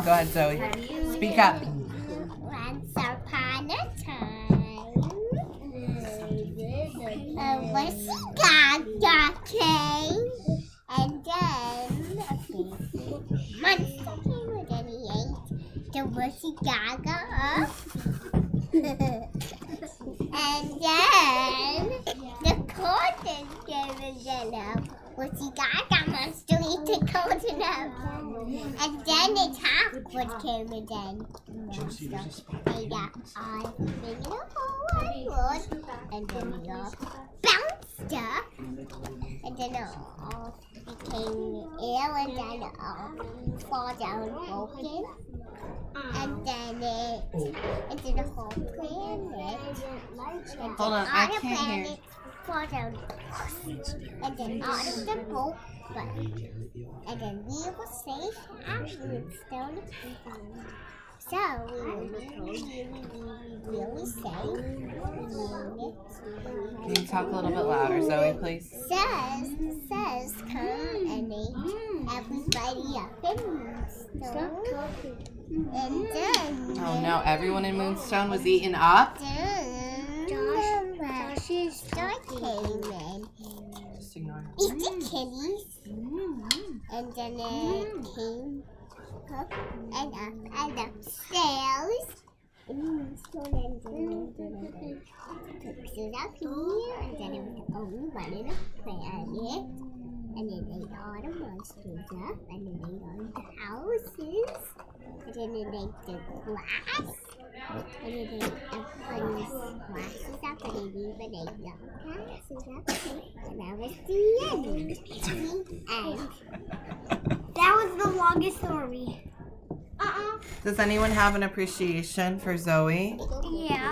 Go ahead, Zoe. Speak up. Once upon a time, Lucy Gaga came, and then monster came and then he ate the Lucy Gaga up. And then the curtain came and then Lucy Gaga monster ate the curtain up. And then the top one came and then they got all in the whole world. And then we all bounced up. And then it all became ill and then it all fall down broken. And then the whole planet. Hold on, I can't hear. Fall down. And then all of the boat. And then we were safe at Moonstone. So we were really safe. Can you talk a little bit louder, Zoe, please? Says come and eat everybody up in Moonstone. And then Oh no, everyone in Moonstone was eaten up? Josh's dog came in. Just ignore him. Eat the kitties. And then it came up and upstairs. And then took it up here. And then it was the only one in the planet. And then ate all the monsters up. And then ate all the houses. And then it ate the glass. And then ate everybody's glasses up. And then even ate the glasses up. And that was the end. That was the longest story. Does anyone have an appreciation for Zoe? Yeah.